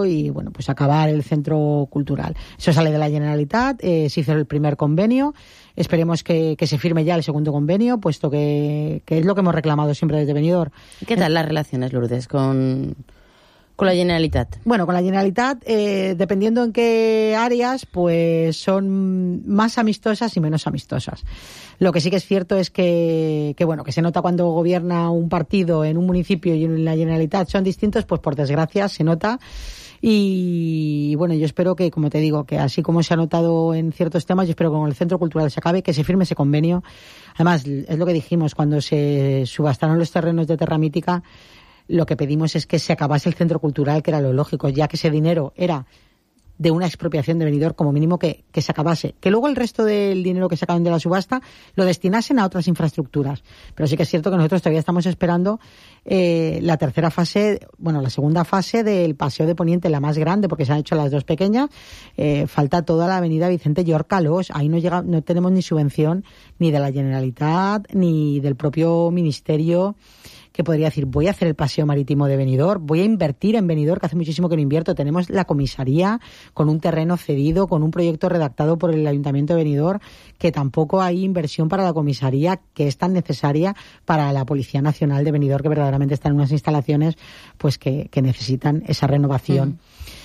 Benidorm y, bueno, pues acabar el centro cultural. Eso sale de la Generalitat, se hizo el primer convenio. Esperemos que se firme ya el segundo convenio, puesto que es lo que hemos reclamado siempre desde Benidorm. ¿Qué tal las relaciones, Lourdes, con la Generalitat? Bueno, con la Generalitat, dependiendo en qué áreas, pues son más amistosas y menos amistosas. Lo que sí que es cierto es que bueno, que se nota cuando gobierna un partido en un municipio y en la Generalitat son distintos, pues por desgracia se nota. Y bueno, yo espero que, como te digo, que así como se ha notado en ciertos temas, yo espero que con el Centro Cultural se acabe, que se firme ese convenio. Además, es lo que dijimos cuando se subastaron los terrenos de Terra Mítica. Lo que pedimos es que se acabase el centro cultural, que era lo lógico, ya que ese dinero era de una expropiación de Benidorm, como mínimo que se acabase. Que luego el resto del dinero que sacaban de la subasta lo destinasen a otras infraestructuras. Pero sí que es cierto que nosotros todavía estamos esperando la segunda fase del Paseo de Poniente, la más grande, porque se han hecho las dos pequeñas. Falta toda la avenida Vicente Llor Calós. Ahí no tenemos ni subvención ni de la Generalitat ni del propio Ministerio, que podría decir, voy a hacer el paseo marítimo de Benidorm, voy a invertir en Benidorm, que hace muchísimo que no invierto. Tenemos la comisaría con un terreno cedido, con un proyecto redactado por el Ayuntamiento de Benidorm, que tampoco hay inversión para la comisaría, que es tan necesaria para la Policía Nacional de Benidorm, que verdaderamente están en unas instalaciones pues que necesitan esa renovación.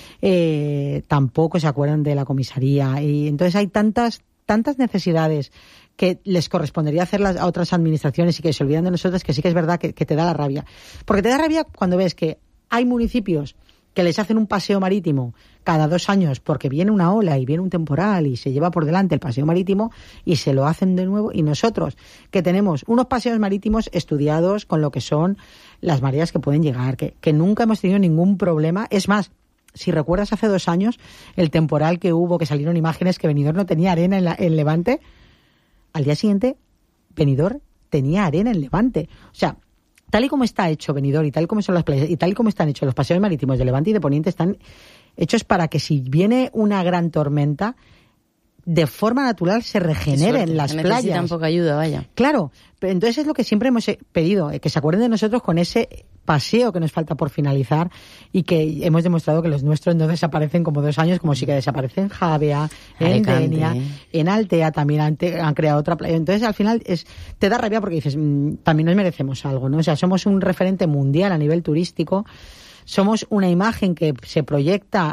Tampoco se acuerdan de la comisaría. Y entonces hay tantas necesidades que les correspondería hacerlas a otras administraciones y que se olvidan de nosotros, que sí que es verdad que te da la rabia. Porque te da rabia cuando ves que hay municipios que les hacen un paseo marítimo cada 2 años porque viene una ola y viene un temporal y se lleva por delante el paseo marítimo y se lo hacen de nuevo. Y nosotros, que tenemos unos paseos marítimos estudiados con lo que son las mareas que pueden llegar, que nunca hemos tenido ningún problema. Es más, si recuerdas hace 2 años el temporal que hubo, que salieron imágenes que Benidorm no tenía arena en Levante, al día siguiente Benidorm tenía arena en Levante. O sea, tal y como está hecho Benidorm y tal y como son las playas y tal y como están hechos los paseos marítimos de Levante y de Poniente, están hechos para que si viene una gran tormenta, de forma natural se regeneren las playas. Necesitan poca ayuda, vaya. Claro, pero entonces es lo que siempre hemos pedido, que se acuerden de nosotros con ese paseo que nos falta por finalizar y que hemos demostrado que los nuestros no desaparecen como 2 años, como sí que desaparecen en Javea, en Denia, en Altea también han creado otra playa. Entonces al final te da rabia porque dices, también nos merecemos algo, ¿no? O sea, somos un referente mundial a nivel turístico. Somos una imagen que se proyecta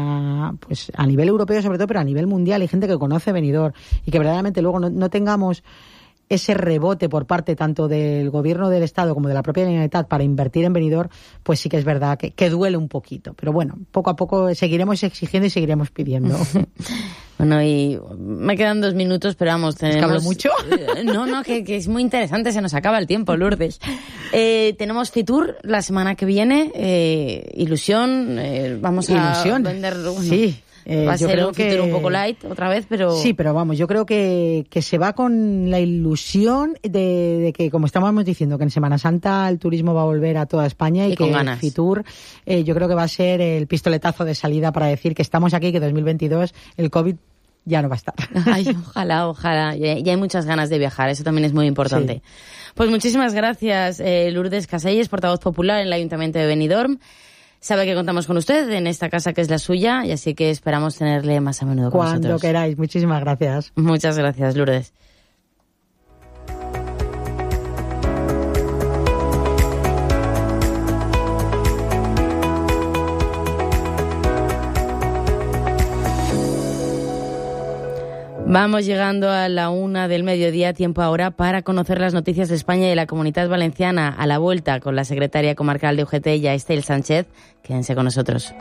a nivel europeo sobre todo, pero a nivel mundial. Hay gente que conoce Benidorm y que verdaderamente luego no tengamos ese rebote por parte tanto del gobierno del Estado como de la propia Generalitat para invertir en Benidorm, pues sí que es verdad que duele un poquito. Pero bueno, poco a poco seguiremos exigiendo y seguiremos pidiendo. Bueno, y me quedan 2 minutos, pero vamos, tenemos... ¿Es que hablo mucho? No, que es muy interesante, se nos acaba el tiempo, Lourdes. Tenemos Fitur la semana que viene, Ilusión, vamos a vender... Sí. Va a ser un Fitur un poco light otra vez, pero... Sí, pero vamos, yo creo que se va con la ilusión de que, como estábamos diciendo, que en Semana Santa el turismo va a volver a toda España y que con ganas. Fitur yo creo que va a ser el pistoletazo de salida para decir que estamos aquí, que 2022 el COVID ya no va a estar. Ay, ojalá. Ya hay muchas ganas de viajar, eso también es muy importante. Sí. Pues muchísimas gracias, Lourdes Caselles, portavoz popular en el Ayuntamiento de Benidorm. Sabe que contamos con usted en esta casa que es la suya y así que esperamos tenerle más a menudo con nosotros. Cuando queráis. Muchísimas gracias. Muchas gracias, Lourdes. Vamos llegando a la 1 del mediodía, tiempo ahora para conocer las noticias de España y de la Comunidad Valenciana. A la vuelta con la secretaria comarcal de UGT, Estel Sánchez. Quédense con nosotros.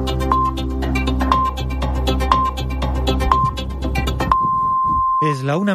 Es la 1.